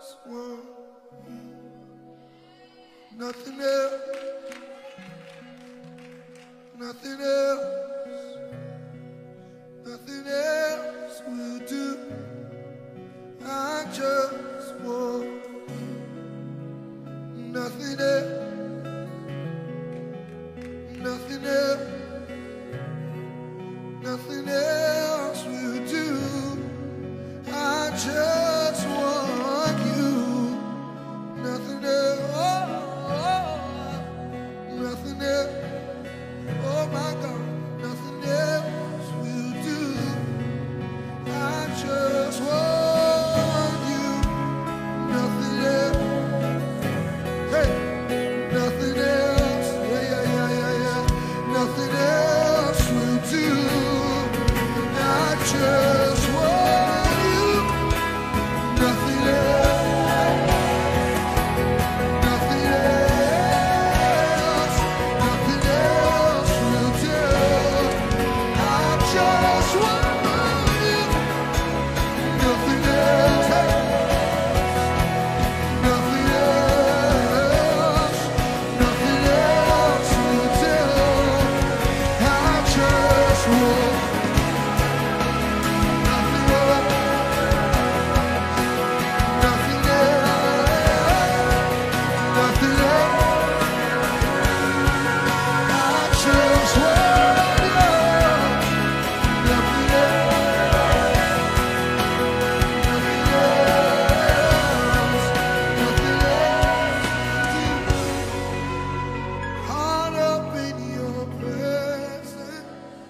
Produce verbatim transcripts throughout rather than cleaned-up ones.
just want you. Nothing else. Nothing else. Nothing else will do. I just want you. Nothing else. Nothing else. Nothing else will do. I just want you. Nothing else. Nothing else. Oh my God. Nothing else will do. I just want you. Nothing else. Hey. Nothing else. Yeah, yeah, yeah, yeah, yeah. Nothing else will do. I just want you. Nothing else. Nothing else. Nothing else will do. I just want you. Nothing else. Hey. Nothing else. Nothing else will do. I just want. Nothing else. Nothing else. Nothing else. I just want you. Nothing else. Nothing else. Nothing else. Caught up in your presence.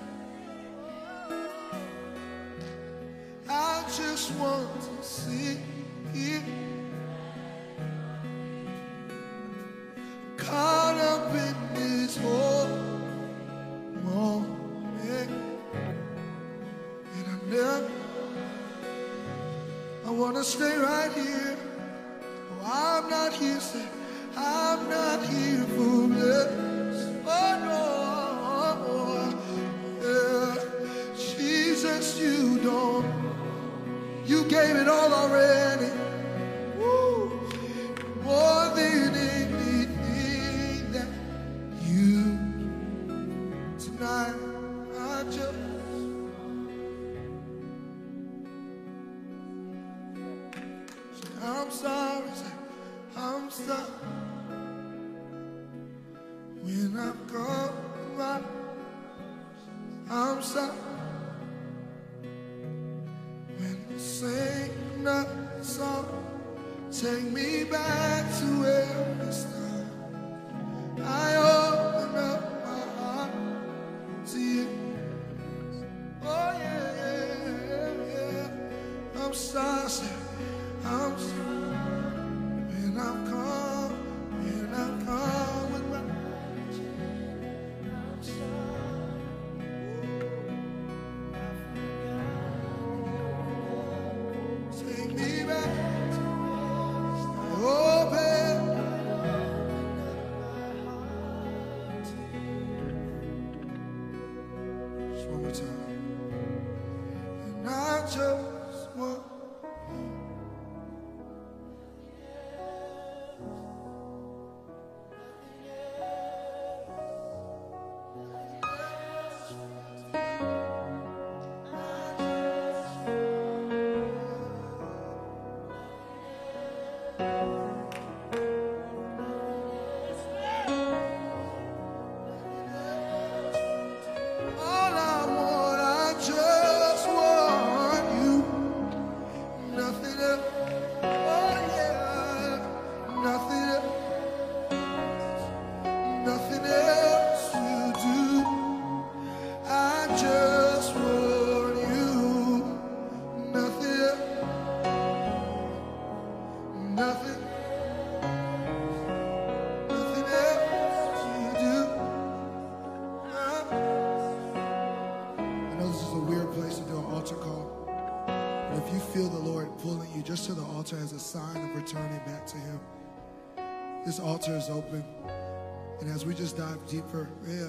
I just want to see you. Caught up in this whole moment. And I never, I want to stay right here. Oh, I'm not here, say, I'm not here for this. Oh no, yeah. Jesus, you don't, you gave it all already. Woo. More than anything that you tonight, I just. I'm sorry, say, I'm sorry. When I've gone right, I'm sorry. When I sing another song, take me back to where we started. I open up my heart to you. Oh yeah, yeah, yeah. I'm sorry, say, I'm sorry. When I've come, when I've come with my I'm sorry. Take me back. Open. Just one more time. And I just want. All I want, I just want you. Nothing else. Oh yeah. Nothing else. Nothing else will do. I just want you. Nothing else. Nothing. Nothing else will do. I know this is a weird place to do an altar call, but if you feel the Lord pulling you just to the altar as a sign of returning back to Him, this altar is open. And as we just dive deeper, yeah,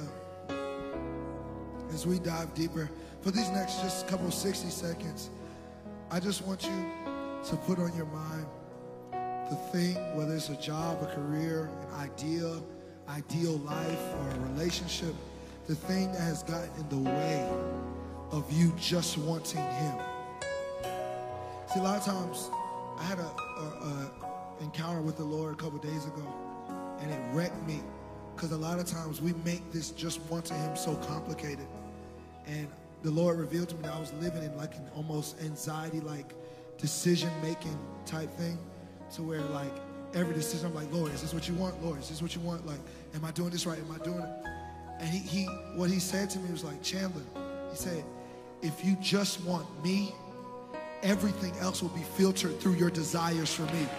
as we dive deeper, for these next just couple sixty seconds, I just want you to put on your mind the thing, whether it's a job, a career, an idea, ideal life, or a relationship, the thing that has gotten in the way of you just wanting him. See, a lot of times, I had a, a, a encounter with the Lord a couple days ago, and it wrecked me, because a lot of times we make this just wanting him so complicated. And the Lord revealed to me that I was living in like an almost anxiety-like decision-making type thing, to where like every decision I'm like, Lord, is this what you want? Lord, is this what you want? Like, am I doing this right? Am I doing it? And he, he what he said to me was like, Chandler, he said, if you just want me, everything else will be filtered through your desires for me.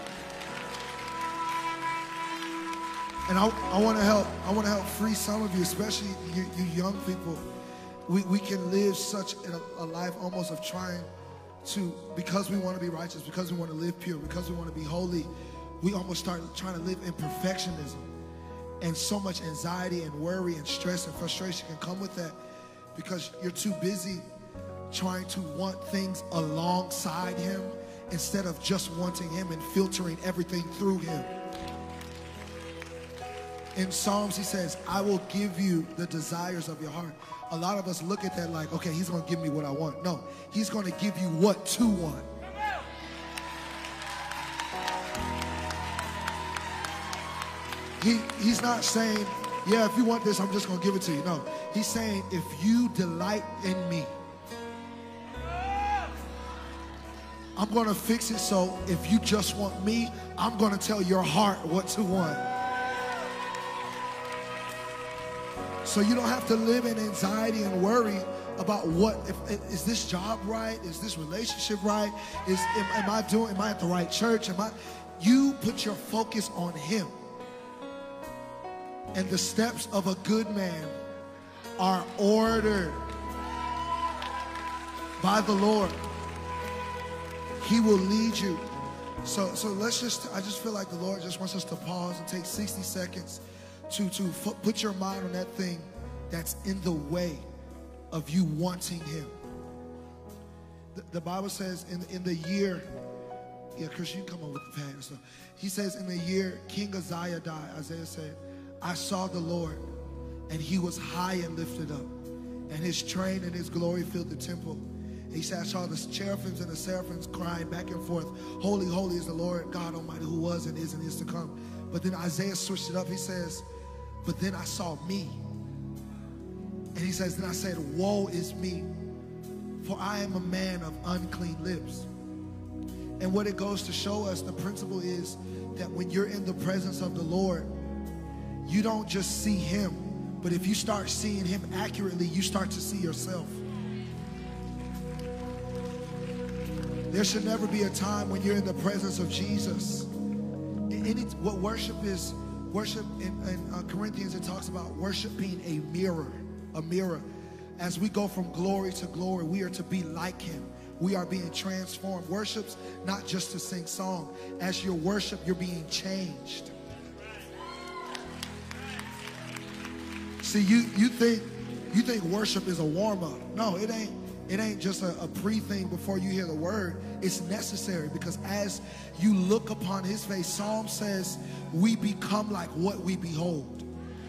And I, I want to help. I want to help free some of you, especially you, you young people. We, we can live such a, a life almost of trying to, because we want to be righteous, because we want to live pure, because we want to be holy, we almost start trying to live in perfectionism. And so much anxiety and worry and stress and frustration can come with that, because you're too busy trying to want things alongside him instead of just wanting him and filtering everything through him. In Psalms, he says, I will give you the desires of your heart. A lot of us look at that like, okay, he's going to give me what I want. No, he's going to give you what to want. He, he's not saying, yeah, if you want this, I'm just going to give it to you. No, he's saying, if you delight in me, I'm going to fix it so if you just want me, I'm going to tell your heart what to want. So you don't have to live in anxiety and worry about what, if, is this job right? Is this relationship right? Is, am, am I doing, am I at the right church? Am I? You put your focus on him. And the steps of a good man are ordered by the Lord. He will lead you. So, so let's just, I just feel like the Lord just wants us to pause and take sixty seconds to, to put your mind on that thing that's in the way of you wanting him. The, the Bible says in, in the year, yeah, Chris, you can come up with the pad and stuff. He says in the year King Uzziah died, Isaiah said, I saw the Lord, and he was high and lifted up, and his train and his glory filled the temple. And he said, I saw the cherubims and the seraphims crying back and forth, holy, holy is the Lord God Almighty, who was and is and is to come. But then Isaiah switched it up. He says, but then I saw me. And he says, then I said, woe is me, for I am a man of unclean lips. And what it goes to show us, the principle is that when you're in the presence of the Lord, you don't just see him, but if you start seeing him accurately, you start to see yourself. There should never be a time when you're in the presence of Jesus. Any, what worship is, worship in, in uh, Corinthians, it talks about worship being a mirror, a mirror. As we go from glory to glory, we are to be like him. We are being transformed. Worship's not just to sing song. As you worship, you're being changed. See, you, you think you think worship is a warm-up. No, it ain't. It ain't just a, a pre-thing before you hear the word. It's necessary, because as you look upon his face, Psalm says, we become like what we behold.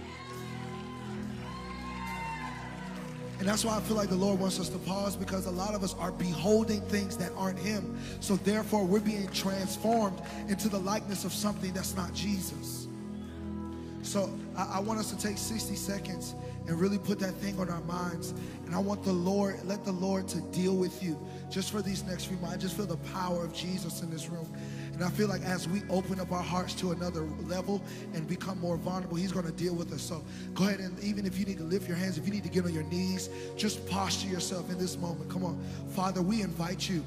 And that's why I feel like the Lord wants us to pause, because a lot of us are beholding things that aren't him. So therefore, we're being transformed into the likeness of something that's not Jesus. So I, I want us to take sixty seconds and really put that thing on our minds. And I want the Lord, let the Lord to deal with you just for these next few months. I just feel the power of Jesus in this room. And I feel like as we open up our hearts to another level and become more vulnerable, he's going to deal with us. So go ahead, and even if you need to lift your hands, if you need to get on your knees, just posture yourself in this moment. Come on. Father, we invite you.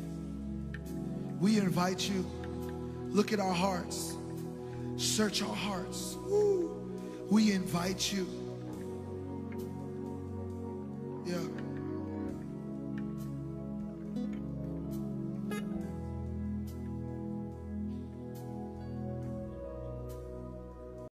We invite you. Look at our hearts. Search our hearts. Woo. We invite you.